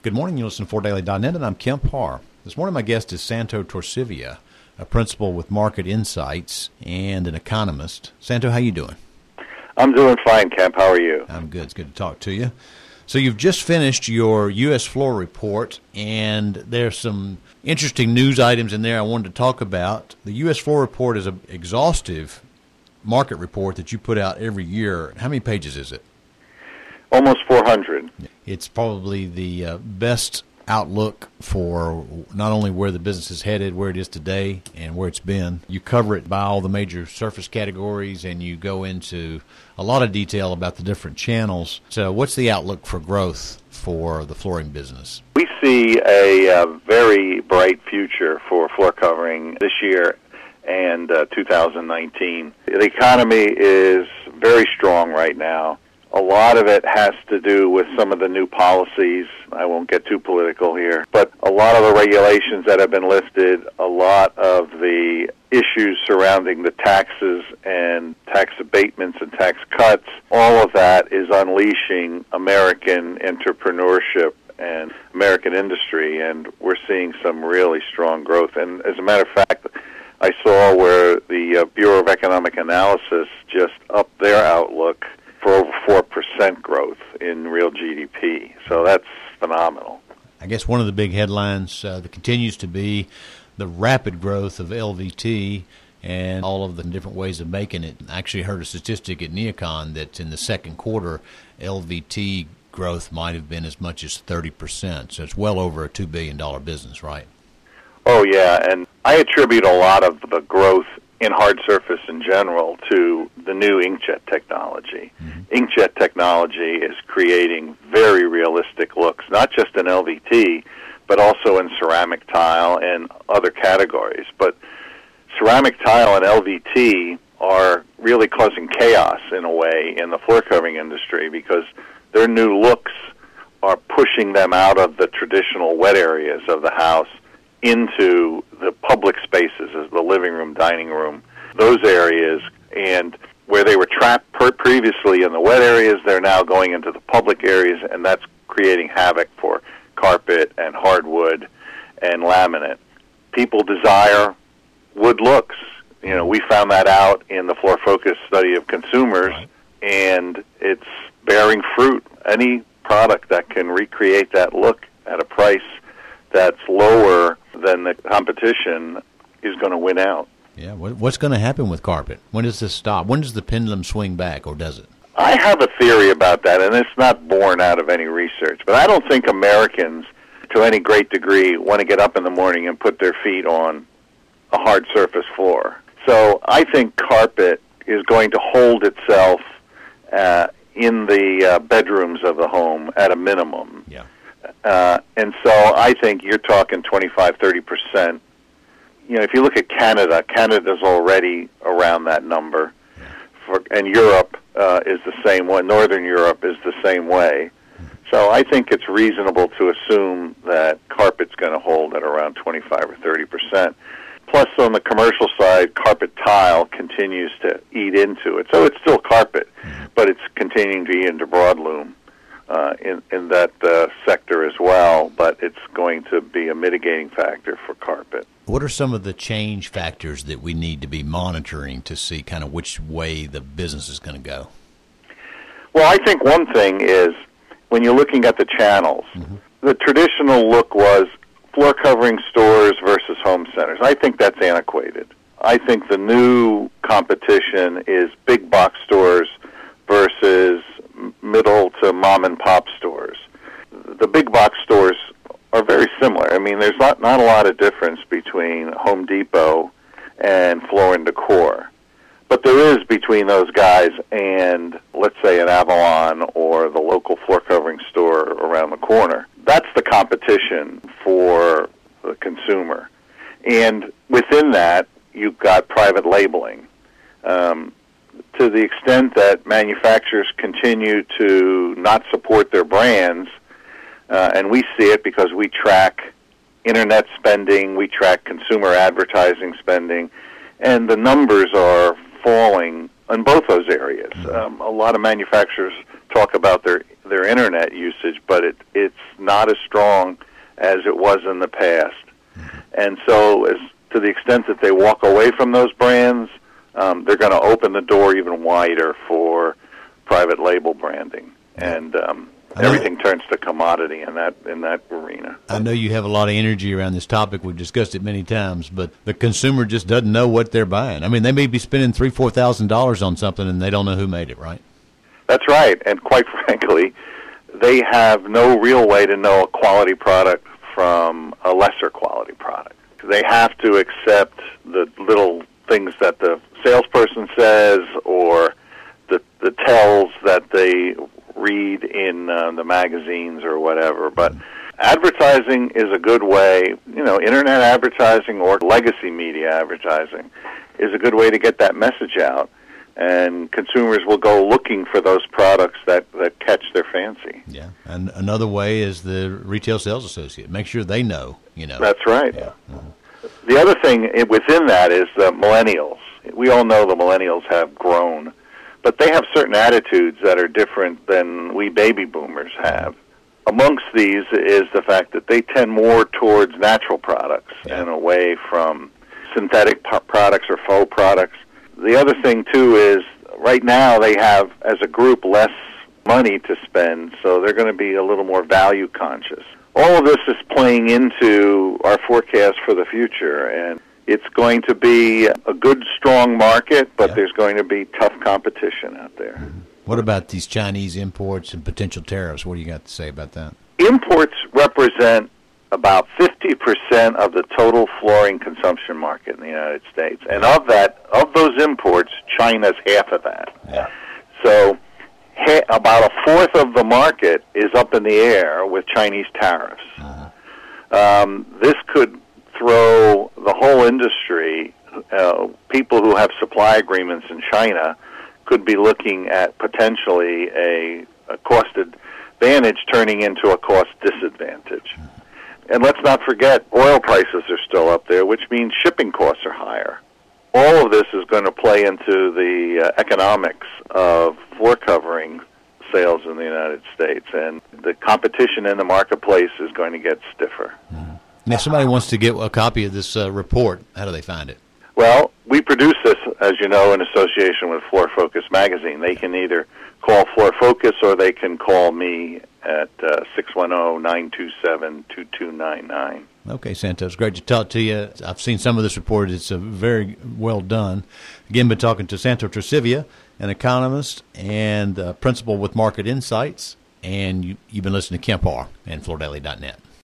Good morning. You listen to FloorDaily.net, and I'm Kemp Harr. This morning, my guest is Santo Torcivia, a principal with Market Insights and an economist. Santo, how you doing? I'm doing fine, Kemp. How are you? I'm good. It's good to talk to you. So you've just finished your U.S. floor report, and there's some interesting news items in there I wanted to talk about. The U.S. floor report is an exhaustive market report that you put out every year. How many pages is it? Almost 400. It's probably the best outlook for not only where the business is headed, where it is today, and where it's been. You cover it by all the major surface categories, and you go into a lot of detail about the different channels. So what's the outlook for growth for the flooring business? We see a very bright future for floor covering this year and 2019. The economy is very strong right now. A lot of it has to do with some of the new policies. I won't get too political here, but a lot of the regulations that have been lifted, a lot of the issues surrounding the taxes and tax abatements and tax cuts, all of that is unleashing American entrepreneurship and American industry, and we're seeing some really strong growth. And as a matter of fact, I saw where the Bureau of Economic Analysis just upped their outlook for over 4% growth in real GDP. So that's phenomenal. I guess one of the big headlines that continues to be the rapid growth of LVT and all of the different ways of making it. I actually heard a statistic at Neocon that in the second quarter, LVT growth might have been as much as 30%. So it's well over a $2 billion business, right? Oh, yeah, and I attribute a lot of the growth in hard surface in general to the new inkjet technology. Mm-hmm. Inkjet technology is creating very realistic looks, not just in LVT, but also in ceramic tile and other categories. But ceramic tile and LVT are really causing chaos in a way in the floor covering industry because their new looks are pushing them out of the traditional wet areas of the house into the public spaces, as the living room, dining room, those areas, and where they were trapped previously in the wet areas, they're now going into the public areas, and that's creating havoc for carpet and hardwood and laminate. People desire wood looks. You know, we found that out in the Floor Focus study of consumers, right, and it's bearing fruit. Any product that can recreate that look at a price that's lower than the competition is going to win out. Yeah, what's going to happen with carpet? When does this stop? When does the pendulum swing back, or does it? I have a theory about that, and it's not born out of any research. But I don't think Americans, to any great degree, want to get up in the morning and put their feet on a hard surface floor. So I think carpet is going to hold itself in the bedrooms of the home at a minimum. Yeah. And so I think you're talking 25-30%. You know, if you look at Canada, Canada's already around that number. And Europe is the same way. Northern Europe is the same way. So I think it's reasonable to assume that carpet's going to hold at around 25 or 30%. Plus, on the commercial side, carpet tile continues to eat into it. So it's still carpet, but it's continuing to eat into broadloom in that sector as well. But it's going to be a mitigating factor for carpet. What are some of the change factors that we need to be monitoring to see kind of which way the business is going to go? Well, I think one thing is when you're looking at the channels, the traditional look was floor covering stores versus home centers. I think that's antiquated. I think the new competition is big box stores versus middle to mom and pop stores. The big box stores are very similar. I mean, there's not a lot of difference between Home Depot and Floor & Decor. But there is between those guys and, let's say, an Avalon or the local floor covering store around the corner. That's the competition for the consumer. And within that, you've got private labeling. To the extent that manufacturers continue to not support their brands, and we see it because we track internet spending, we track consumer advertising spending, and the numbers are falling in both those areas. A lot of manufacturers talk about their their internet usage, but it's not as strong as it was in the past. And so, to the extent that they walk away from those brands, they're going to open the door even wider for private label branding, and everything turns to commodity in that arena. I know you have a lot of energy around this topic. We've discussed it many times, but the consumer just doesn't know what they're buying. I mean, they may be spending $3,000-$4,000 on something, and they don't know who made it, right? That's right, and quite frankly, they have no real way to know a quality product from a lesser quality product. They have to accept the little things that the salesperson says or the tells that they read in the magazines or whatever. But advertising is a good way, internet advertising or legacy media advertising is a good way to get that message out. And consumers will go looking for those products that catch their fancy. Yeah, and another way is the retail sales associate. Make sure they know, That's right. Yeah. The other thing within that is the millennials. We all know the millennials have grown, but they have certain attitudes that are different than we baby boomers have. Amongst these is the fact that they tend more towards natural products and away from synthetic products or faux products. The other thing, too, is right now they have, as a group, less money to spend, so they're going to be a little more value conscious. All of this is playing into our forecast for the future, and it's going to be a good, strong market, but there's going to be tough competition out there. What about these Chinese imports and potential tariffs? What do you got to say about that? Imports represent about 50% of the total flooring consumption market in the United States. And of those imports, China's half of that. Yeah. So about a fourth of the market is up in the air with Chinese tariffs. This could throw the whole industry, people who have supply agreements in China could be looking at potentially a cost advantage turning into a cost disadvantage. And let's not forget, oil prices are still up there, which means shipping costs are higher. All of this is going to play into the economics of floor covering sales in the United States, and the competition in the marketplace is going to get stiffer. Now, if somebody wants to get a copy of this report, how do they find it? Well, we produce this, as you know, in association with Floor Focus magazine. They can either call Floor Focus or they can call me at 610-927-2299. Okay, Santos, great to talk to you. I've seen some of this report. It's very well done. Again, been talking to Santos Tracivia, an economist and principal with Market Insights, and you've been listening to Kemp Harr and FloorDaily.net.